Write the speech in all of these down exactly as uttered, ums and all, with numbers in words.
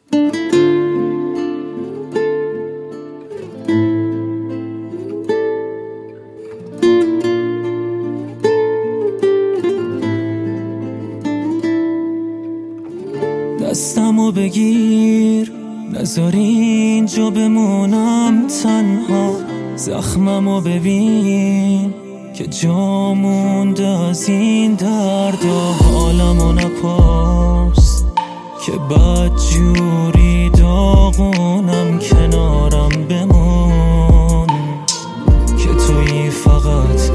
دستمو بگیر نذار اینجا بمونم تنها، زخممو ببین که جا مونده از این درد و حالمو نپرس که بدجوری داغونم، کنارم بمون که تویی فقط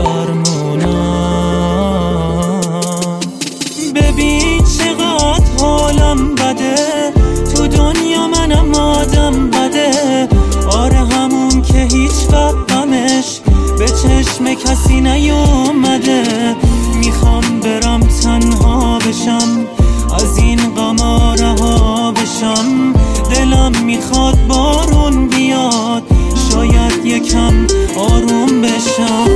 درمونم. ببین چقدر حالم بده، تو دنیا منم آدم بده، آره همون که هیچ وقت غمش به چشم کسی نیومده. میخوام برم تنها بشم، از این غما رها بشم، دلم میخواد بارون بیاد، شاید یکم آروم بشم.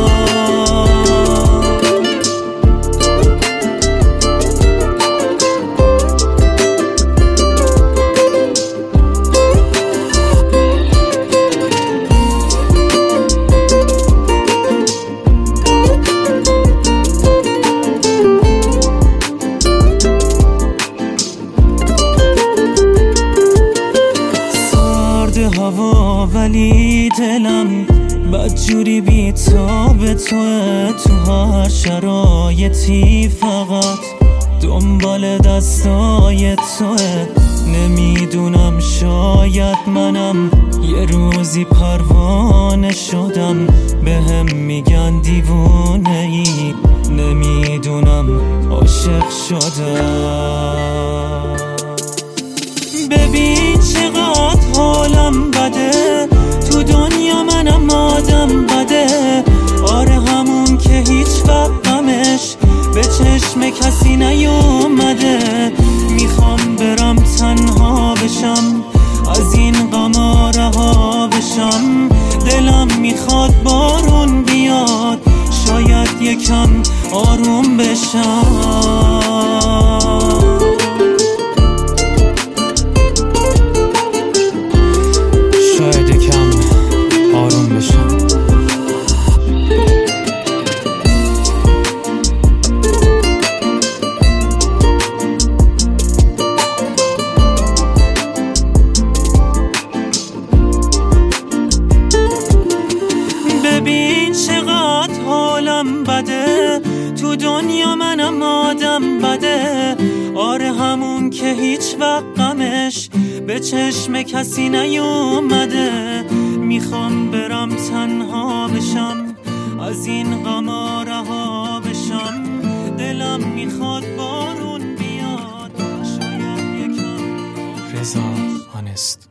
هوا ولی دلم بدجوری بی‌تاب توه، تو هر شرایطی فقط دنبال دستای توه. نمیدونم شاید منم یه روزی پروانه شدم، بهم میگن دیوونه ای، نمیدونم عاشق شدم. ببین چقدر حالم بده، تو دنیا منم آدم بده، آره همون که هیچ وقت غمش به چشم کسی نیومده. میخوام برم تنها بشم، از این غما رها بشم، دلم میخواد بارون بیاد، شاید یکم آروم بشم. ببین چقدر حالم بده، تو دنیا منم آدم بده، آره همون که هیچ وقت غمش به چشم کسی نیومده. میخوام برم تنها بشم، از این غما رها بشم، دلم میخواد بارون بیاد، شاید یکم. رضا هانست.